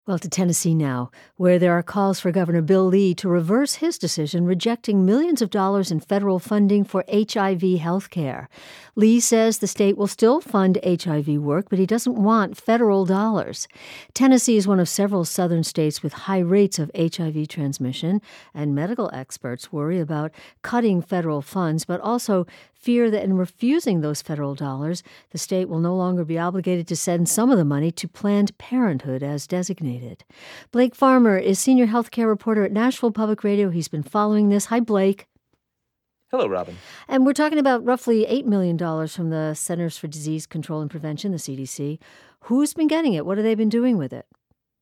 Well, to Tennessee now, where there are calls for Governor Bill Lee to reverse his decision rejecting millions of dollars in federal funding for HIV health care. Lee says the state will still fund HIV work, but he doesn't want federal dollars. Tennessee is one of several southern states with high rates of HIV transmission, and medical experts worry about cutting federal funds, but also fear that in refusing those federal dollars, the state will no longer be obligated to send some of the money to Planned Parenthood as designated. Blake Farmer is senior healthcare reporter at Nashville Public Radio. He's been following this. Hi, Blake. Hello, Robin. And we're talking about roughly $8 million from the Centers for Disease Control and Prevention, the CDC. Who's been getting it? What have they been doing with it?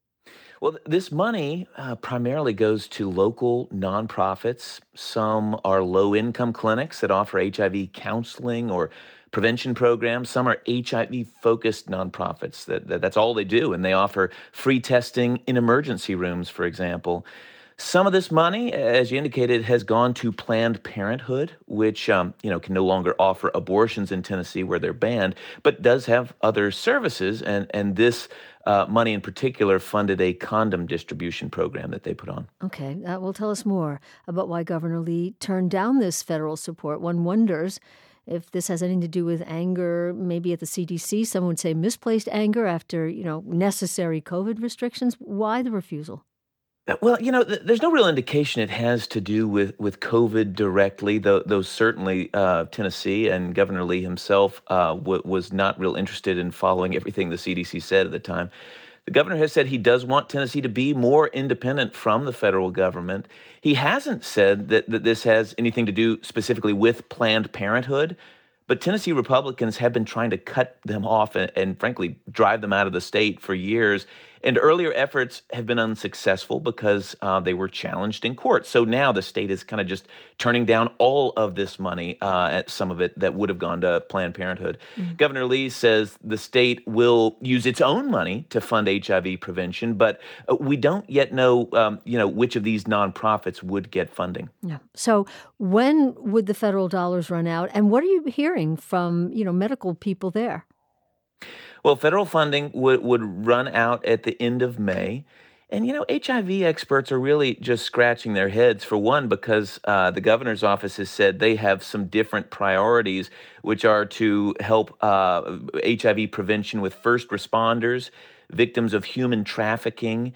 Well, this money primarily goes to local nonprofits. Some are low-income clinics that offer HIV counseling or prevention programs. Some are HIV-focused nonprofits. That's all they do, and they offer free testing in emergency rooms, for example. Some of this money, as you indicated, has gone to Planned Parenthood, which can no longer offer abortions in Tennessee where they're banned, but does have other services. And this money in particular funded a condom distribution program that they put on. Okay, that will tell us more about why Governor Lee turned down this federal support. One wonders if this has anything to do with anger, maybe at the CDC. Some would say misplaced anger after, necessary COVID restrictions. Why the refusal? Well, there's no real indication it has to do with COVID directly, though certainly Tennessee and Governor Lee himself was not real interested in following everything the CDC said at the time. The governor has said he does want Tennessee to be more independent from the federal government. He hasn't said that this has anything to do specifically with Planned Parenthood, but Tennessee Republicans have been trying to cut them off and frankly, drive them out of the state for years. And earlier efforts have been unsuccessful because they were challenged in court. So now the state is kind of just turning down all of this money, at some of it that would have gone to Planned Parenthood. Mm-hmm. Governor Lee says the state will use its own money to fund HIV prevention, but we don't yet know, which of these nonprofits would get funding. Yeah. So when would the federal dollars run out? And what are you hearing from, medical people there? Well, federal funding would run out at the end of May. And, HIV experts are really just scratching their heads, for one, because the governor's office has said they have some different priorities, which are to help HIV prevention with first responders, victims of human trafficking,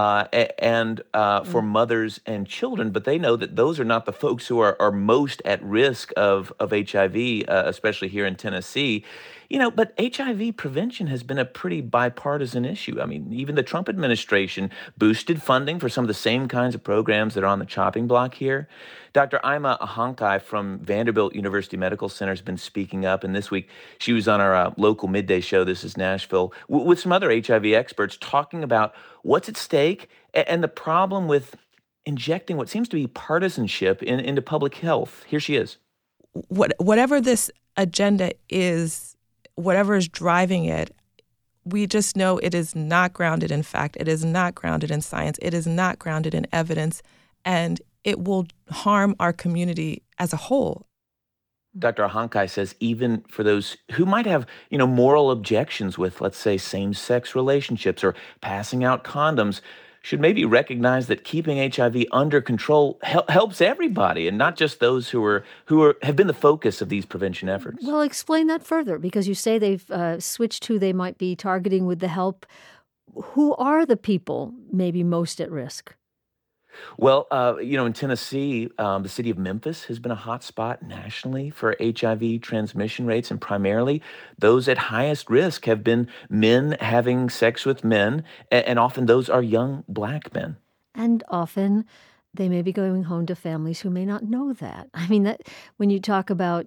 and for mothers and children. But they know that those are not the folks who are most at risk of HIV, especially here in Tennessee. But HIV prevention has been a pretty bipartisan issue. I mean, even the Trump administration boosted funding for some of the same kinds of programs that are on the chopping block here. Dr. Ima Ahankai from Vanderbilt University Medical Center has been speaking up, and this week she was on our local midday show, This is Nashville, with some other HIV experts talking about what's at stake and the problem with injecting what seems to be partisanship into public health. Here she is. Whatever this agenda is, whatever is driving it, we just know it is not grounded in fact. It is not grounded in science. It is not grounded in evidence. And it will harm our community as a whole. Dr. Ahankai says even for those who might have, moral objections with, let's say, same-sex relationships or passing out condoms, should maybe recognize that keeping HIV under control helps everybody and not just those who have been the focus of these prevention efforts. Well, explain that further, because you say they've switched who they might be targeting with the help. Who are the people maybe most at risk? Well, in Tennessee, the city of Memphis has been a hot spot nationally for HIV transmission rates, and primarily those at highest risk have been men having sex with men, and often those are young Black men. And often they may be going home to families who may not know that. I mean, that when you talk about,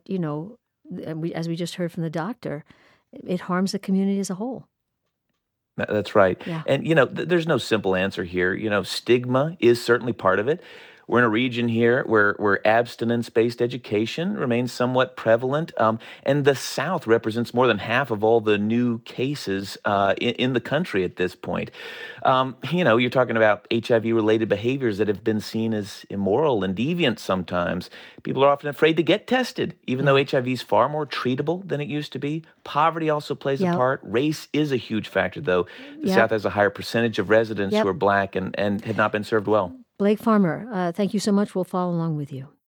as we just heard from the doctor, it harms the community as a whole. That's right. Yeah. And, there's no simple answer here. Stigma is certainly part of it. We're in a region here where abstinence-based education remains somewhat prevalent, and the South represents more than half of all the new cases in the country at this point. You're talking about HIV-related behaviors that have been seen as immoral and deviant sometimes. People are often afraid to get tested, even though HIV is far more treatable than it used to be. Poverty also plays a part. Race is a huge factor, though. The South has a higher percentage of residents who are Black and have not been served well. Blake Farmer, thank you so much. We'll follow along with you.